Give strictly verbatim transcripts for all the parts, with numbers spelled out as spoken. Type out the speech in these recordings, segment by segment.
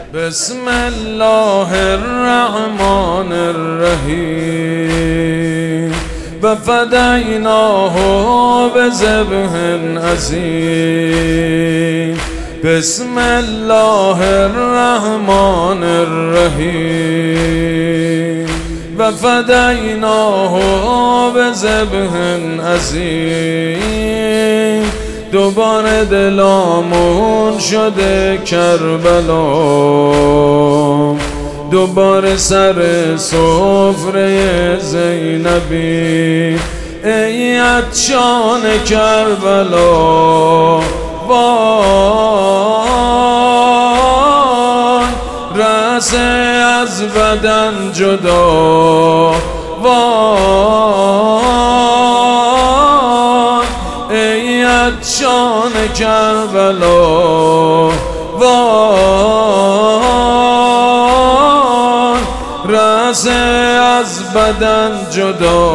بسم الله الرحمن الرحیم و فدیناه بذبح عظیم. بسم الله الرحمن الرحیم و فدیناه بذبح عظیم. دوباره دلامون شده کربلا، دوباره سر سفره زینبی. ای عطشان کربلا، وای رأسه از بدن جدا، وای ای عطشان کربلا، وای رأسه از بدن جدا،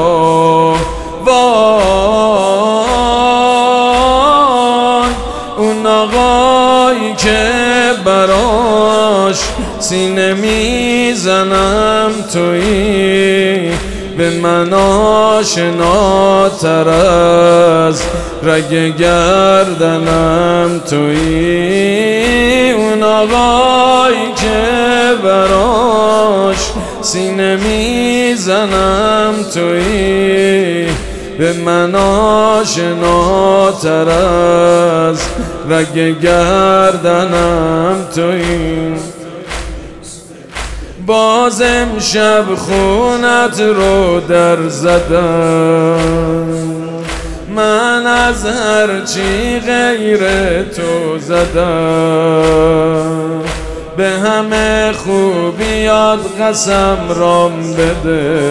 وای اون آقایی که براش سینه میزنم تویی، به من آشناتر از رگ گردنم تویی. اون آقایی که براش سینه میزنم تویی، به من آشناتر از رگ گردنم تویی. باز امشب خونت رو در زدم، من از هرچی غیر تو زدم. به همه خوبیات قسم رام بده،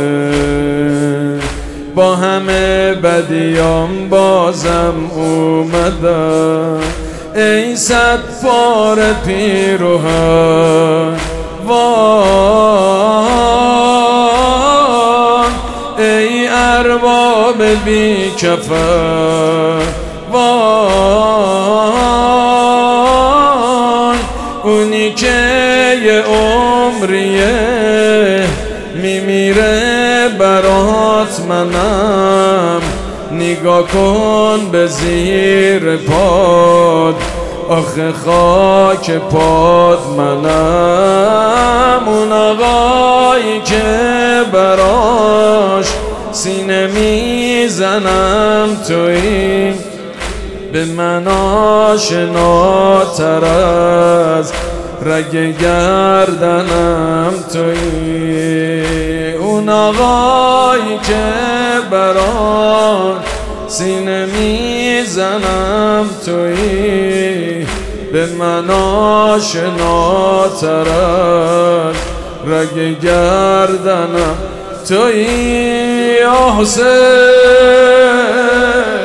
با همه بدیام بازم اومدم. ای صد پاره پیروهن، وای ای ارباب بی کفن، وای اونی که یه عمریه میمیره برات، منم نگاه کن به زیر پاد، آخه خاک پاد منم. اون آقایی که براش سینه میزنم تویی، به من آشناتر از رگ گردنم تویی. اون آقایی که براش سینه میزنم تویی، به من آشناتر از رگ گردنم تویی. یا حسین